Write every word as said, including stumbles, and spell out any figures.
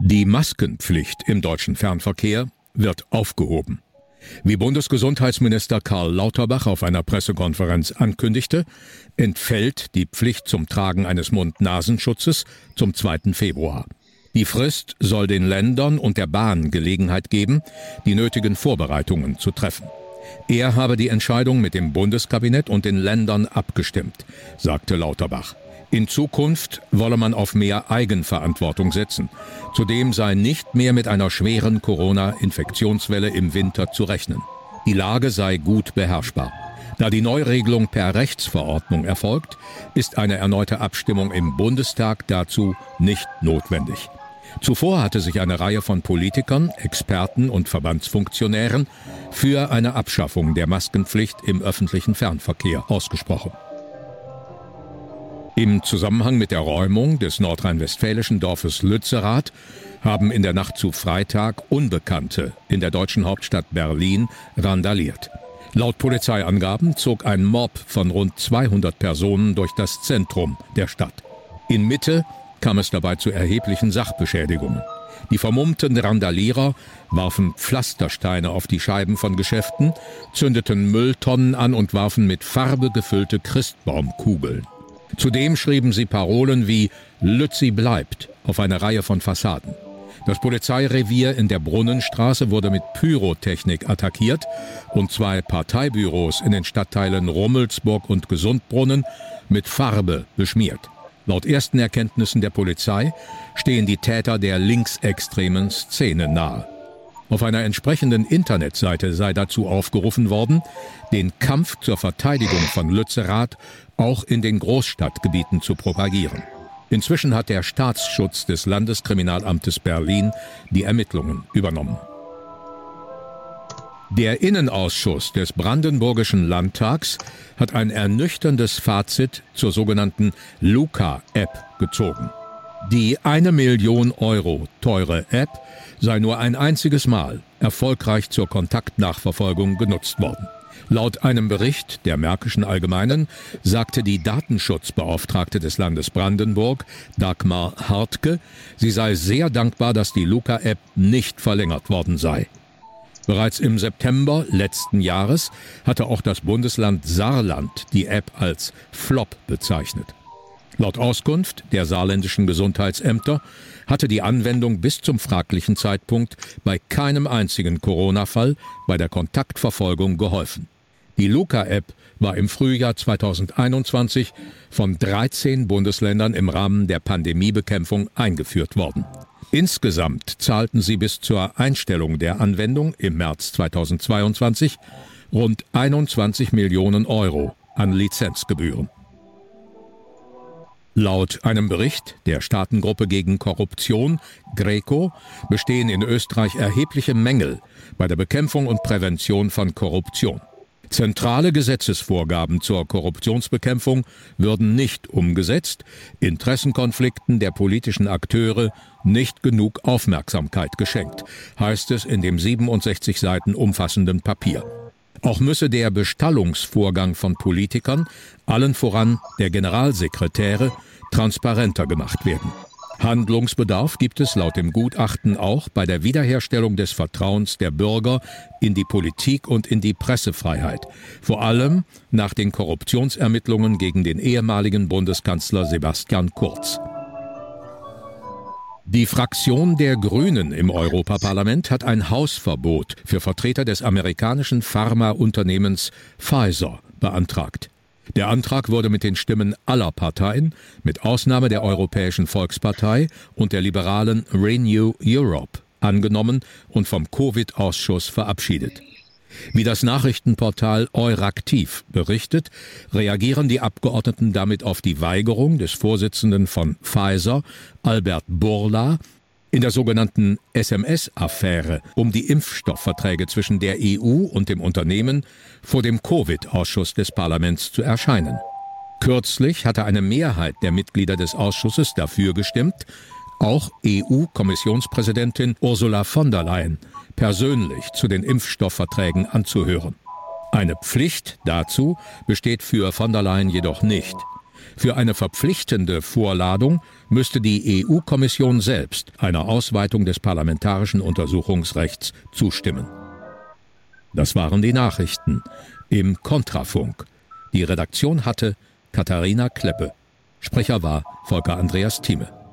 Die Maskenpflicht im deutschen Fernverkehr wird aufgehoben. Wie Bundesgesundheitsminister Karl Lauterbach auf einer Pressekonferenz ankündigte, entfällt die Pflicht zum Tragen eines Mund-Nasenschutzes zum zweiten Februar. Die Frist soll den Ländern und der Bahn Gelegenheit geben, die nötigen Vorbereitungen zu treffen. Er habe die Entscheidung mit dem Bundeskabinett und den Ländern abgestimmt, sagte Lauterbach. In Zukunft wolle man auf mehr Eigenverantwortung setzen. Zudem sei nicht mehr mit einer schweren Corona-Infektionswelle im Winter zu rechnen. Die Lage sei gut beherrschbar. Da die Neuregelung per Rechtsverordnung erfolgt, ist eine erneute Abstimmung im Bundestag dazu nicht notwendig. Zuvor hatte sich eine Reihe von Politikern, Experten und Verbandsfunktionären für eine Abschaffung der Maskenpflicht im öffentlichen Fernverkehr ausgesprochen. Im Zusammenhang mit der Räumung des nordrhein-westfälischen Dorfes Lützerath haben in der Nacht zu Freitag Unbekannte in der deutschen Hauptstadt Berlin randaliert. Laut Polizeiangaben zog ein Mob von rund zweihundert Personen durch das Zentrum der Stadt. In Mitte kam es dabei zu erheblichen Sachbeschädigungen. Die vermummten Randalierer warfen Pflastersteine auf die Scheiben von Geschäften, zündeten Mülltonnen an und warfen mit Farbe gefüllte Christbaumkugeln. Zudem schrieben sie Parolen wie »Lützi bleibt« auf eine Reihe von Fassaden. Das Polizeirevier in der Brunnenstraße wurde mit Pyrotechnik attackiert und zwei Parteibüros in den Stadtteilen Rummelsburg und Gesundbrunnen mit Farbe beschmiert. Laut ersten Erkenntnissen der Polizei stehen die Täter der linksextremen Szene nahe. Auf einer entsprechenden Internetseite sei dazu aufgerufen worden, den Kampf zur Verteidigung von Lützerath auch in den Großstadtgebieten zu propagieren. Inzwischen hat der Staatsschutz des Landeskriminalamtes Berlin die Ermittlungen übernommen. Der Innenausschuss des Brandenburgischen Landtags hat ein ernüchterndes Fazit zur sogenannten Luca-App gezogen. Die eine Million Euro teure App sei nur ein einziges Mal erfolgreich zur Kontaktnachverfolgung genutzt worden. Laut einem Bericht der Märkischen Allgemeinen sagte die Datenschutzbeauftragte des Landes Brandenburg, Dagmar Hartke, sie sei sehr dankbar, dass die Luca-App nicht verlängert worden sei. Bereits im September letzten Jahres hatte auch das Bundesland Saarland die App als Flop bezeichnet. Laut Auskunft der saarländischen Gesundheitsämter hatte die Anwendung bis zum fraglichen Zeitpunkt bei keinem einzigen Corona-Fall bei der Kontaktverfolgung geholfen. Die Luca-App war im Frühjahr zweitausendeinundzwanzig von dreizehn Bundesländern im Rahmen der Pandemiebekämpfung eingeführt worden. Insgesamt zahlten sie bis zur Einstellung der Anwendung im März zweitausendzweiundzwanzig rund einundzwanzig Millionen Euro an Lizenzgebühren. Laut einem Bericht der Staatengruppe gegen Korruption, GRECO, bestehen in Österreich erhebliche Mängel bei der Bekämpfung und Prävention von Korruption. Zentrale Gesetzesvorgaben zur Korruptionsbekämpfung würden nicht umgesetzt, Interessenkonflikten der politischen Akteure nicht genug Aufmerksamkeit geschenkt, heißt es in dem siebenundsechzig Seiten umfassenden Papier. Auch müsse der Bestallungsvorgang von Politikern, allen voran der Generalsekretäre, transparenter gemacht werden. Handlungsbedarf gibt es laut dem Gutachten auch bei der Wiederherstellung des Vertrauens der Bürger in die Politik und in die Pressefreiheit, vor allem nach den Korruptionsermittlungen gegen den ehemaligen Bundeskanzler Sebastian Kurz. Die Fraktion der Grünen im Europaparlament hat ein Hausverbot für Vertreter des amerikanischen Pharmaunternehmens Pfizer beantragt. Der Antrag wurde mit den Stimmen aller Parteien, mit Ausnahme der Europäischen Volkspartei und der liberalen Renew Europe, angenommen und vom Covid-Ausschuss verabschiedet. Wie das Nachrichtenportal Euraktiv berichtet, reagieren die Abgeordneten damit auf die Weigerung des Vorsitzenden von Pfizer, Albert Bourla, in der sogenannten S M S-Affäre um die Impfstoffverträge zwischen der E U und dem Unternehmen vor dem Covid-Ausschuss des Parlaments zu erscheinen. Kürzlich hatte eine Mehrheit der Mitglieder des Ausschusses dafür gestimmt, auch E U-Kommissionspräsidentin Ursula von der Leyen persönlich zu den Impfstoffverträgen anzuhören. Eine Pflicht dazu besteht für von der Leyen jedoch nicht. Für eine verpflichtende Vorladung müsste die E U-Kommission selbst einer Ausweitung des parlamentarischen Untersuchungsrechts zustimmen. Das waren die Nachrichten im Kontrafunk. Die Redaktion hatte Katharina Kleppe. Sprecher war Volker Andreas Thieme.